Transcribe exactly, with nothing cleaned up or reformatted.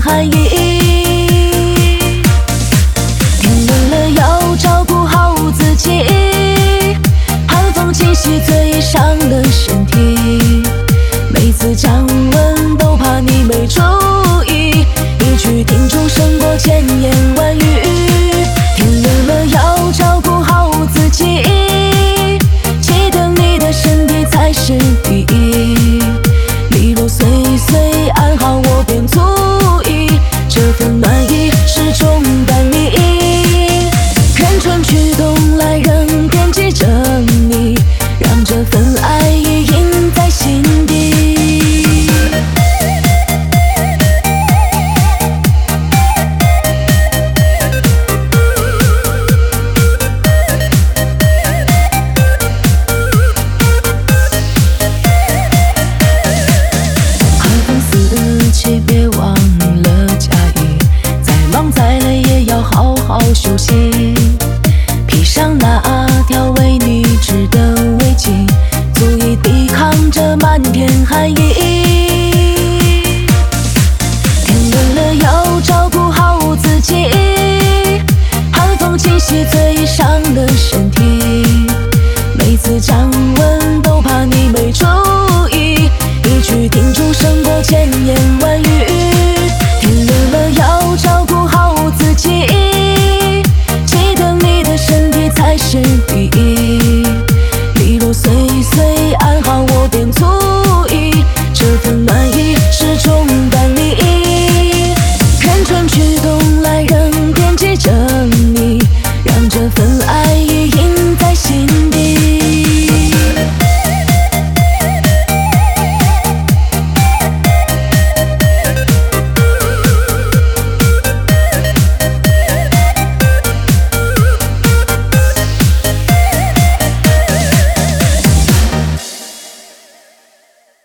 含义。天冷了要照顾好自己，寒风侵袭最伤了身体。每次降温都怕你没注意，一句叮嘱胜过千言万语。天冷了要照顾好自己，记得你的身体才是第一。你若岁岁安好，我便足矣。这份暖意始终伴你，任春去冬来，仍惦记着你，让这份爱意印在心底。别忘了加衣，再忙再累也要好好休息。披上那条为你织的围巾，足以抵抗这漫天寒意。天冷了要照顾好自己，寒风侵袭最伤了身体。每次降温都怕你没注意，一句叮嘱胜过千言。